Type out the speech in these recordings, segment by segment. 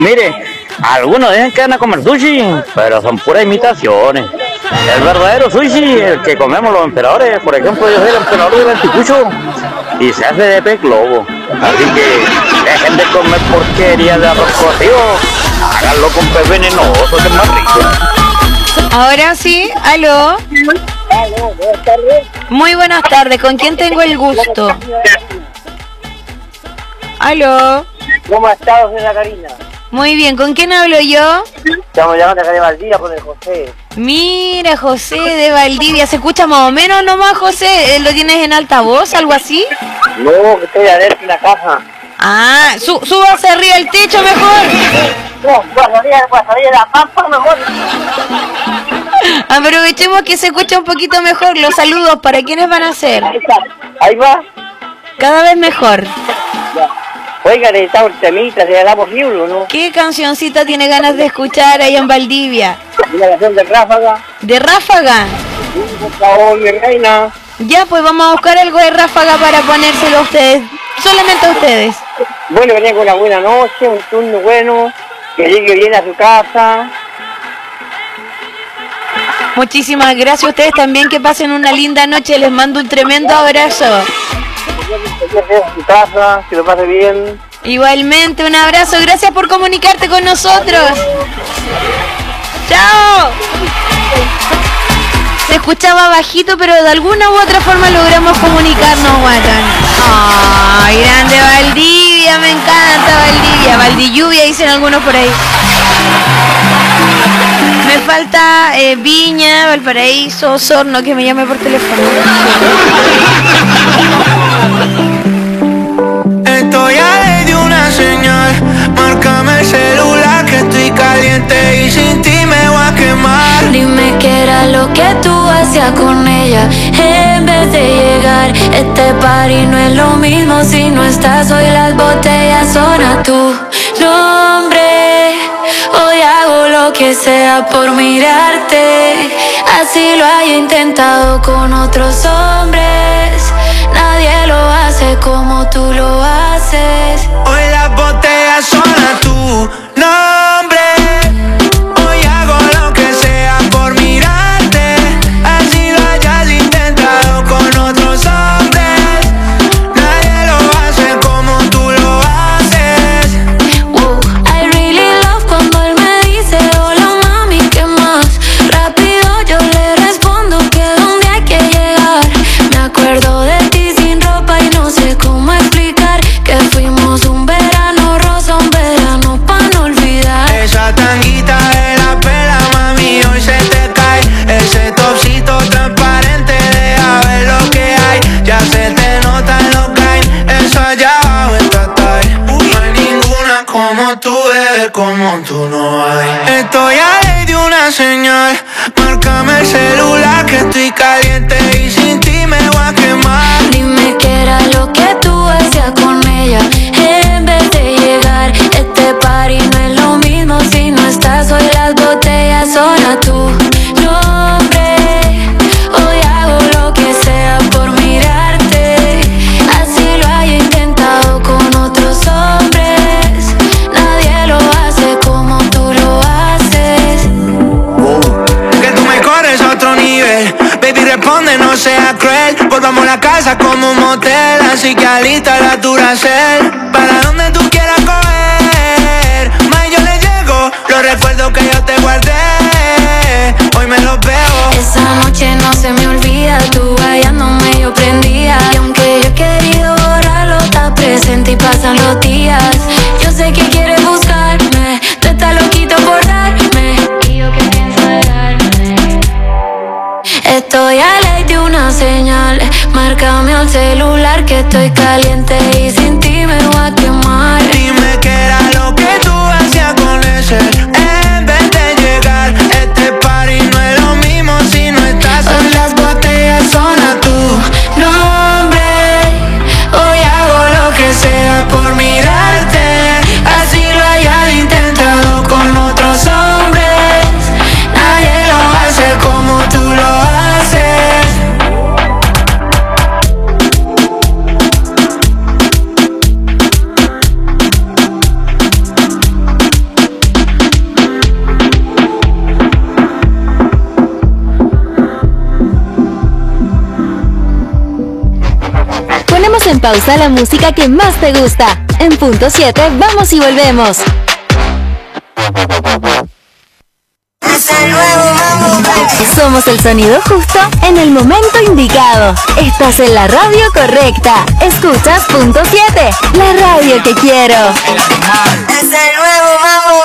Mire, algunos dicen que van a comer sushi, pero son puras imitaciones. El verdadero sushi, el que comemos los emperadores, por ejemplo, yo soy el emperador del Anticucho y se hace de pez globo. Así que dejen de comer porquería de arroz cocido, háganlo con pez venenoso, que es más rico. Ahora sí, aló. Aló, buenas tardes. Muy buenas tardes, ¿con quién tengo el gusto? Aló. ¿Cómo ha estado, señora Karina? Muy bien, ¿con quién hablo yo? Estamos llamando acá de Valdivia con el José. Mira, José de Valdivia, ¿se escucha más o menos nomás, José? ¿Lo tienes en altavoz, algo así? No, que estoy adentro en la casa. Ah, súbase arriba el techo mejor. No, guardaría la pampa mejor. Aprovechemos que se escucha un poquito mejor. Los saludos, ¿para quiénes van a ser? Ahí va. Cada vez mejor. Ya. Oiga, necesitamos temita, se la posible, ¿no? ¿Qué cancioncita tiene ganas de escuchar ahí en Valdivia? Una canción de Ráfaga. ¿De Ráfaga? Sí, por favor, mi reina. Ya, pues vamos a buscar algo de Ráfaga para ponérselo a ustedes. Solamente a ustedes. Bueno, que tenga una buena noche, un turno bueno, que llegue bien a su casa. Muchísimas gracias a ustedes también, que pasen una linda noche. Les mando un tremendo abrazo. Que llegue a su casa, que lo pase bien. Igualmente, un abrazo. Gracias por comunicarte con nosotros. ¡Chao! Se escuchaba bajito, pero de alguna u otra forma logramos comunicarnos, guatón. ¡Ay, grande Valdivia! Me encanta Valdivia. Valdilluvia dicen algunos por ahí. Me falta Viña, Valparaíso, Osorno, que me llame por teléfono. Estoy a ley de una señal. Márcame el celular que estoy caliente y sin ti me voy a quemar. Dime qué era lo que tú hacías con ella en vez de llegar. Este party no es lo mismo si no estás. Hoy las botellas son a tu nombre. Hoy hago lo que sea por mirarte. Así lo haya intentado con otros hombres. Nadie lo hace como tú lo haces. Hoy las botellas son a tu nombre. Hoy hago lo que sea por mirarte. Así lo hayas intentado con otros hombres. Nadie lo hace como tú lo haces. I really love cuando él me dice hola mami, ¿qué más? Rápido yo le respondo que donde hay que llegar. Me acuerdo de ti sin ropa y no sé cómo explicar que fuimos un verano rosa, un verano pa' no olvidar. Esa tanguita de la pela, mami, hoy se te cae. Ese topsito transparente, deja ver lo que hay. Ya se te notan los caen. Eso allá abajo está tight. No hay ninguna como tú, bebé, como tú no hay. Estoy a ley de una señal. Márcame el celular que estoy caliente y sin ti me voy a quemar. Dime qué era lo que tú hacías con ella en vez de llegar. Este party no es lo mismo si no estás. Hoy las botellas son a tu nombre. Hoy hago lo que sea por mirarte. Así lo haya intentado con otros hombres. Nadie lo hace como tú lo haces. Que tú me corres a otro nivel. Baby, responde, no seas cruel. Volvamos a la casa como un motel. Así que alista la Duracell. Para donde tú quieras coger. Más yo le llego. Los recuerdos que yo te guardé. Hoy me los veo. Esa noche no se me olvida. Tú hallándome yo prendía. Y aunque yo he querido borrarlo, está presente y pasan los días. Yo sé que quieres buscarme. Tú estás loquito por darme. Y yo que pienso de darme. Estoy a ley de una señal. Márcame al celular que estoy caliente y sin ti me voy a quemar. Dime qué era lo que tú hacías con ese en vez de llegar. Este party no es lo mismo si no estás. Hoy las botellas son a tu nombre. Hoy hago lo que sea por mirarte. Así lo hayas intentado con otros hombres. Nadie lo hace como tú lo haces. pausa la música que más te gusta. En punto 7, vamos y volvemos. Somos el sonido justo en el momento indicado. Estás en la radio correcta. Escuchas punto 7, la radio que quiero. Es el nuevo Mambo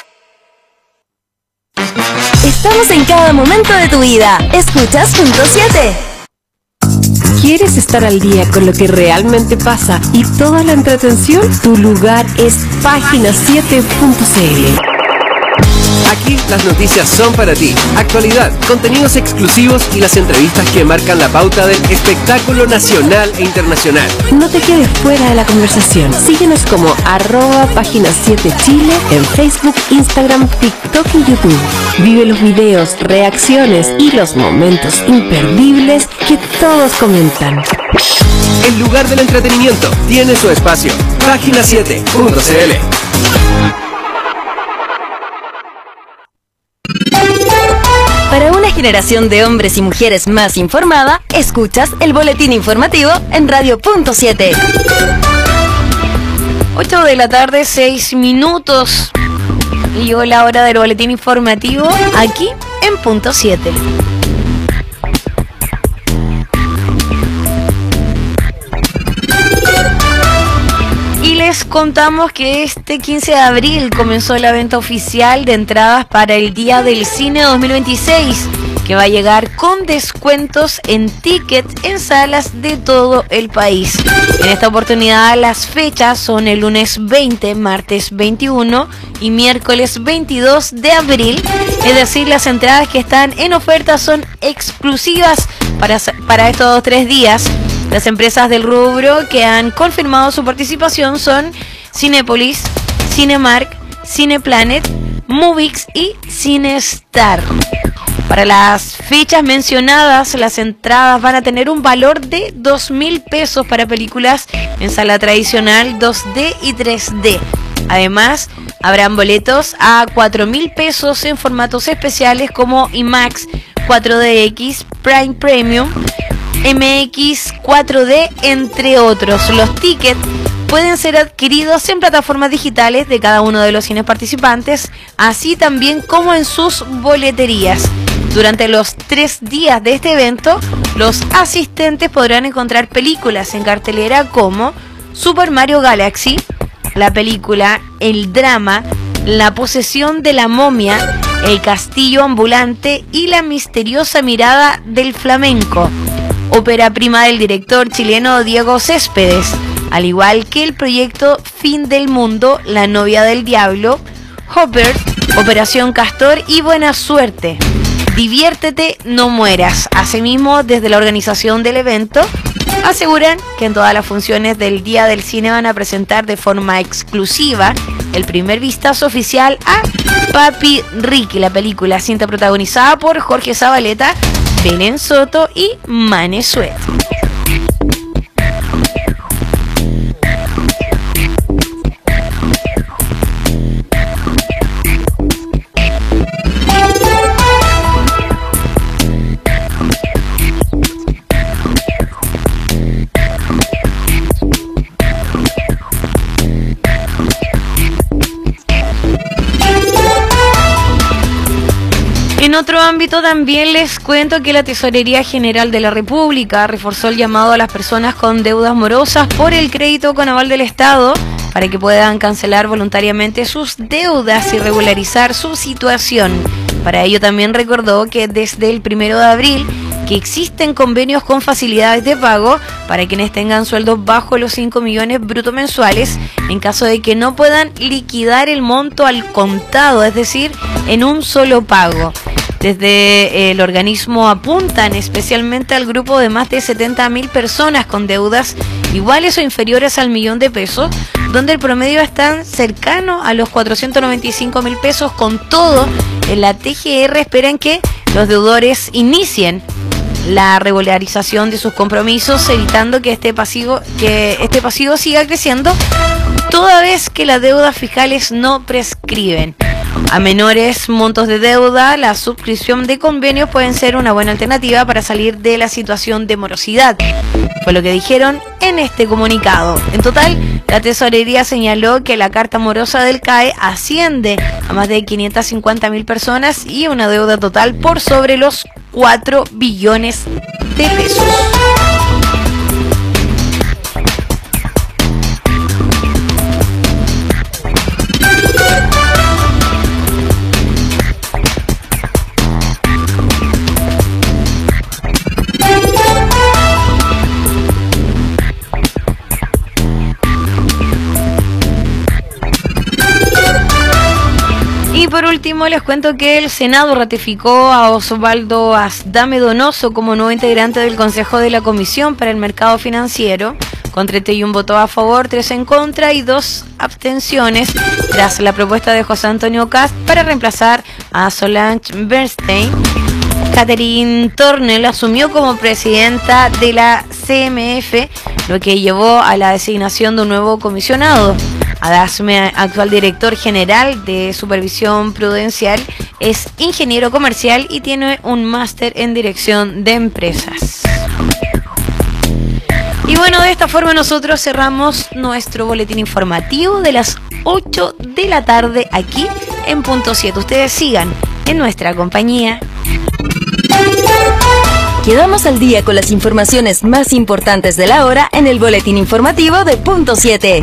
Baby. Estamos en cada momento de tu vida. Escuchas punto 7. ¿Quieres estar al día con lo que realmente pasa y toda la entretención? Tu lugar es página7.cl. Aquí las noticias son para ti. Actualidad, contenidos exclusivos y las entrevistas que marcan la pauta del espectáculo nacional e internacional. No te quedes fuera de la conversación. Síguenos como @página7chile en Facebook, Instagram, TikTok y YouTube. Vive los videos, reacciones y los momentos imperdibles que todos comentan. El lugar del entretenimiento tiene su espacio. Página7.cl. Para una generación de hombres y mujeres más informada, escuchas el boletín informativo en Radio Punto 7. 8 de la tarde, 6 minutos. Y llegó la hora del boletín informativo aquí en Punto 7. Y les contamos que este 15 de abril comenzó la venta oficial de entradas para el Día del Cine 2026, que va a llegar con descuentos en tickets en salas de todo el país. En esta oportunidad las fechas son el lunes 20, martes 21 y miércoles 22 de abril. Es decir, las entradas que están en oferta son exclusivas para estos 3 días. Las empresas del rubro que han confirmado su participación son Cinépolis, Cinemark, Cineplanet, Movix y Cinestar. Para las fechas mencionadas, las entradas van a tener un valor de 2.000 pesos para películas en sala tradicional 2D y 3D. Además, habrán boletos a 4.000 pesos en formatos especiales como IMAX, 4DX, Prime Premium, MX 4D, entre otros. Los tickets pueden ser adquiridos en plataformas digitales de cada uno de los cines participantes, así también como en sus boleterías. Durante los 3 días de este evento, los asistentes podrán encontrar películas en cartelera como Super Mario Galaxy, la película El Drama, La Posesión de la Momia, El Castillo Ambulante y La Misteriosa Mirada del Flamenco, ópera prima del director chileno Diego Céspedes, al igual que el proyecto Fin del Mundo, La Novia del Diablo, Hopper, Operación Castor y Buena Suerte. Diviértete, no mueras. Asimismo, desde la organización del evento, aseguran que en todas las funciones del Día del Cine van a presentar de forma exclusiva el primer vistazo oficial a Papi Ricky, la película, cinta protagonizada por Jorge Zabaleta, Belén Soto y Mane Suet. En otro ámbito también les cuento que la Tesorería General de la República reforzó el llamado a las personas con deudas morosas por el crédito con aval del Estado para que puedan cancelar voluntariamente sus deudas y regularizar su situación. Para ello también recordó que desde el 1 de abril que existen convenios con facilidades de pago para quienes tengan sueldos bajo los 5 millones bruto mensuales en caso de que no puedan liquidar el monto al contado, es decir, en un solo pago. Desde el organismo apuntan especialmente al grupo de más de 70.000 personas con deudas iguales o inferiores al millón de pesos, donde el promedio está cercano a los 495.000 pesos. Con todo, en la TGR esperan que los deudores inicien la regularización de sus compromisos, evitando que este pasivo siga creciendo, toda vez que las deudas fiscales no prescriben. A menores montos de deuda, la suscripción de convenios pueden ser una buena alternativa para salir de la situación de morosidad, fue lo que dijeron en este comunicado. En total, la tesorería señaló que la carta morosa del CAE asciende a más de 550.000 personas y una deuda total por sobre los 4 billones de pesos. Y por último les cuento que el Senado ratificó a Osvaldo Asdame Donoso como nuevo integrante del Consejo de la Comisión para el Mercado Financiero, con 31 votos a favor, 3 en contra y 2 abstenciones, tras la propuesta de José Antonio Kast para reemplazar a Solange Bernstein. Catherine Tornel asumió como presidenta de la CMF, lo que llevó a la designación de un nuevo comisionado. Adasme, actual director general de Supervisión Prudencial, es ingeniero comercial y tiene un máster en dirección de empresas. Y bueno, de esta forma nosotros cerramos nuestro boletín informativo de las 8 de la tarde aquí en Punto 7. Ustedes sigan en nuestra compañía. Quedamos al día con las informaciones más importantes de la hora en el boletín informativo de Punto 7.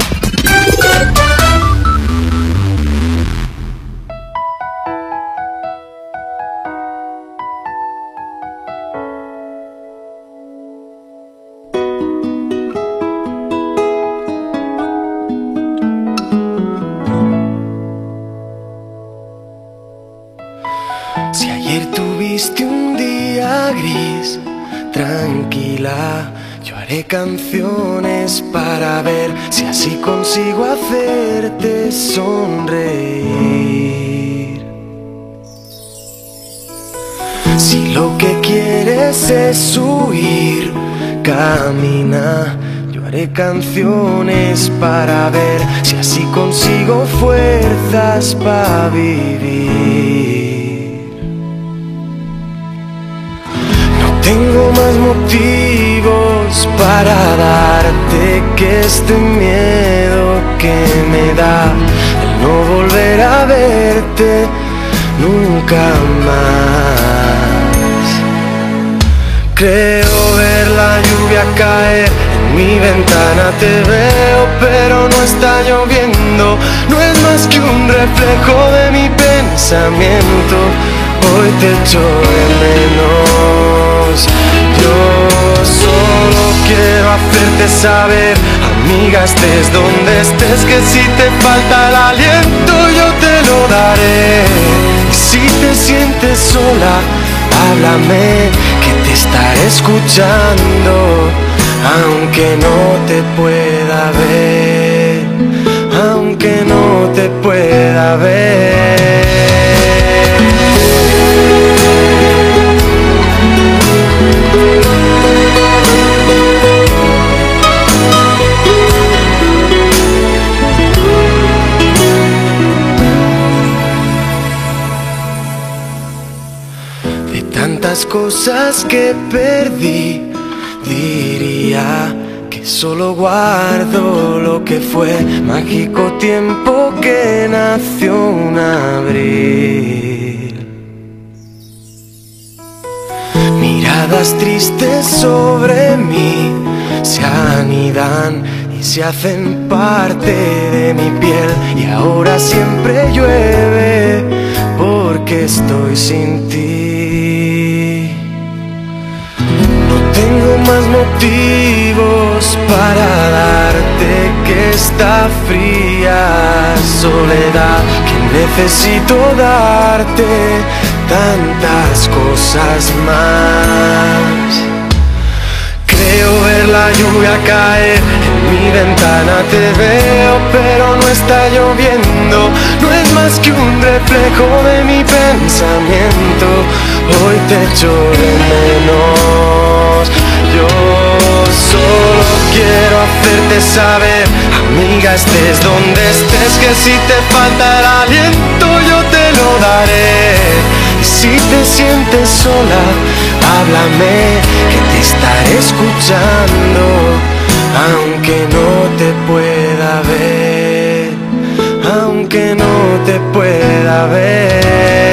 Si ayer tuviste un día gris, tranquila, yo haré canciones para ver si así consigo hacerte sonreír. Si lo que quieres es huir, camina, yo haré canciones para ver si así consigo fuerzas para vivir. Tengo más motivos para darte que este miedo que me da el no volver a verte nunca más. Creo ver la lluvia caer en mi ventana, te veo pero no está lloviendo, no es más que un reflejo de mi pensamiento. Hoy te echo de menos. Yo solo quiero hacerte saber, amiga, estés donde estés, que si te falta el aliento yo te lo daré. Y si te sientes sola, háblame, que te estaré escuchando, aunque no te pueda ver, aunque no te pueda ver. Tantas cosas que perdí, diría que solo guardo lo que fue mágico tiempo que nació un abril. Miradas tristes sobre mí se anidan y se hacen parte de mi piel, y ahora siempre llueve porque estoy sin ti. Tengo más motivos para darte que esta fría soledad, que necesito darte tantas cosas más. Creo ver la lluvia caer en mi ventana, te veo pero no está lloviendo, no es más que un reflejo de mi pensamiento. Hoy te echo de menos. Yo solo quiero hacerte saber, amiga, estés donde estés, que si te falta el aliento yo te sientes sola, háblame, que te estaré escuchando, aunque no te pueda ver, aunque no te pueda ver.